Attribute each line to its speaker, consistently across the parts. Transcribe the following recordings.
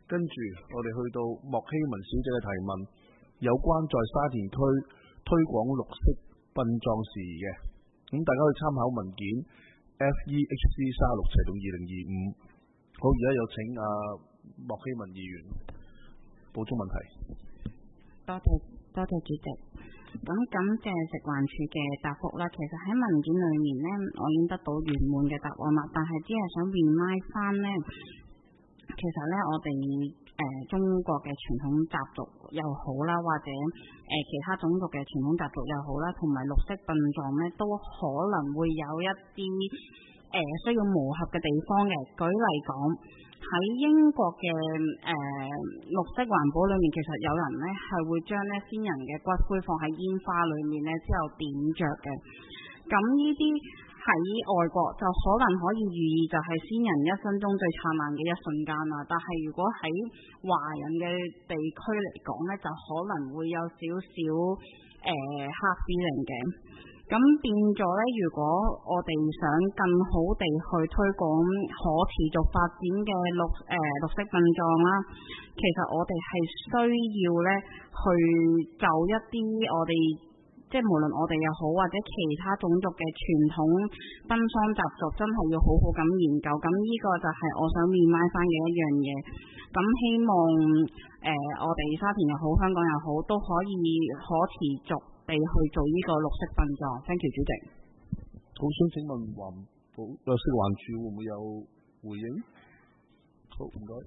Speaker 1: 跟住我哋去到莫希文小姐嘅提問，有關在沙田區推廣綠色殯葬事宜嘅，咁大家可以參考文件 FEHC 36/2025。好，而家有請莫希文議員補充問題。
Speaker 2: 多謝主席。咁感謝食環署嘅答覆啦。其實喺文件裏面呢，我已經得到圓滿嘅答案啦，但係只係想remind翻呢。其實咧，我哋中國嘅傳統習俗又好啦，或者其他種族嘅傳統習俗又好啦，同埋綠色殯葬咧，都可能會有一啲需要磨合嘅地方嘅。舉例講，喺英國嘅綠色環保裏面，其實有人咧係會將咧先人嘅骨灰放喺煙花裏面咧，之後點着嘅。咁呢啲喺外國就可能可以寓意就係先人一生中最燦爛嘅一瞬間啦，但係如果喺華人嘅地區嚟講呢，就可能會有少少hard feeling嘅。咁變咗呢，如果我哋想更好地去推廣可持續發展嘅綠色殯葬啦，其實我哋係需要呢去就一啲我哋即係無論我哋又好，或者其他種族嘅傳統奔喪習俗，真係要好好咁研究。咁呢個就係我想remind翻嘅一樣嘢。咁希望我哋沙田又好，香港又好，都可以可持續地去做呢個綠色殯葬。Thank you，主席。
Speaker 1: 好，想請問食環署會唔會有回應？好，唔該。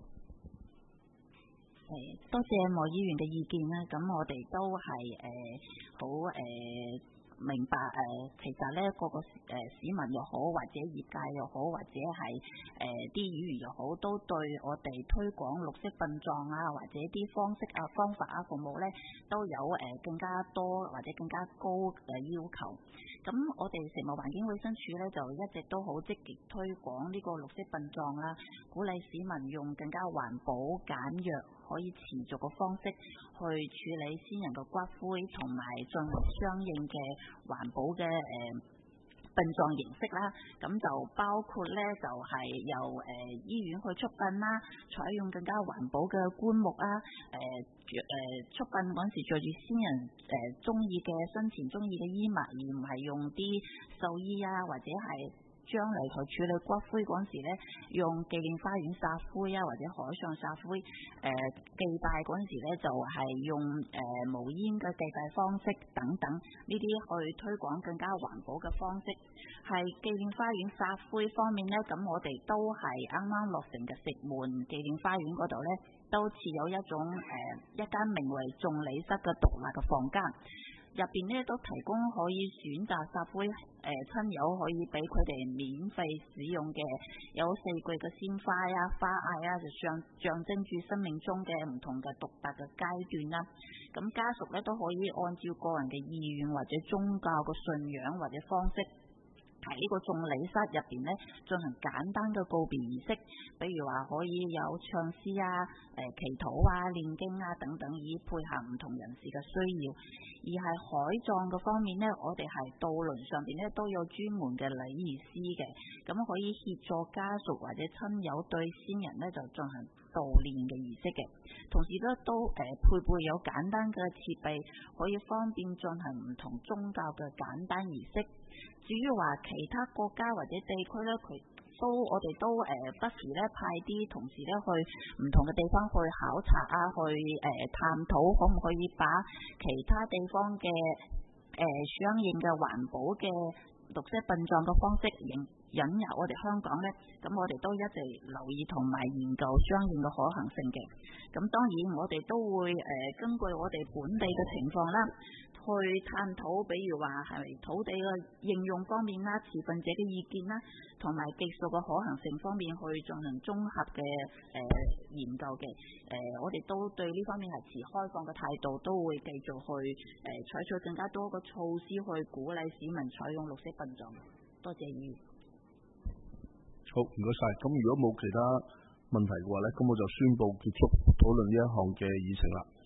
Speaker 3: 多謝莫議員嘅意見啦，咁我哋都係好明白其實咧個市民又好，或者業界又好，或者係啲議員又好，都對我哋推廣綠色殯葬啊，或者啲方式啊、方法啊、服務咧，都有更加多或者更加高嘅要求。咁我哋食物環境衛生署咧就一直都好積極推廣呢個綠色殯葬啦，鼓勵市民用更加環保、簡約、可以持續嘅方式去處理先人嘅骨灰，同埋進行相應嘅環保嘅殯葬形式啦。咁就包括咧就係由醫院去出殯啦，採用更加環保嘅棺木啊，出殯嗰時着住先人中意嘅生前中意嘅衣物，而唔係用啲壽衣啊，或者係將嚟去處理骨灰嗰時咧，用紀念花園撒灰啊，或者海上撒灰，祭拜嗰時咧就係用無煙嘅祭拜方式等等，呢啲去推廣更加環保嘅方式。係紀念花園撒灰方面咧，咁我哋都係啱啱落成嘅石門紀念花園嗰度咧，都設有一種一間名為眾理室嘅獨立嘅房間。入邊咧都提供可以選擇撒灰親友可以俾佢哋免費使用嘅，有4季嘅鮮花啊、花艾啊，就象徵住生命中嘅唔同嘅獨特嘅階段啦。咁家屬咧都可以按照個人嘅意願或者宗教嘅信仰或者方式，喺呢個眾理室入邊咧進行簡單嘅告別儀式，比如話可以有唱詩啊、祈禱啊、念經啊等等，以配合唔同人士嘅需要。而係海葬嘅方面咧，我哋係渡輪上邊咧都有專門嘅禮儀師嘅，咁可以協助家屬或者親友對先人咧就進行悼念嘅儀式嘅，同時咧都配備有簡單嘅設備，可以方便進行唔同宗教嘅簡單儀式。至於話其他國家或者地區咧，我哋都不時咧派啲同事咧去唔同嘅地方去考察啊，去探討可唔可以把其他地方嘅相應嘅環保嘅綠色殯葬嘅方式引入我哋香港咧，咁我哋都一直留意同埋研究相應嘅可行性嘅。咁當然我哋都會根據我哋本地嘅情況啦，去探討，比如話係土地嘅應用方面啦、持份者嘅意見啦，同埋技術嘅可行性方面去進行綜合嘅研究嘅。我哋都對呢方面係持開放嘅態度，都會繼續去採取更加多嘅措施去鼓勵市民採用綠色殯葬。多謝議員。
Speaker 1: 好，唔該晒。咁如果冇其他問題嘅話咧，咁我就宣布結束討論呢一項嘅議程啦。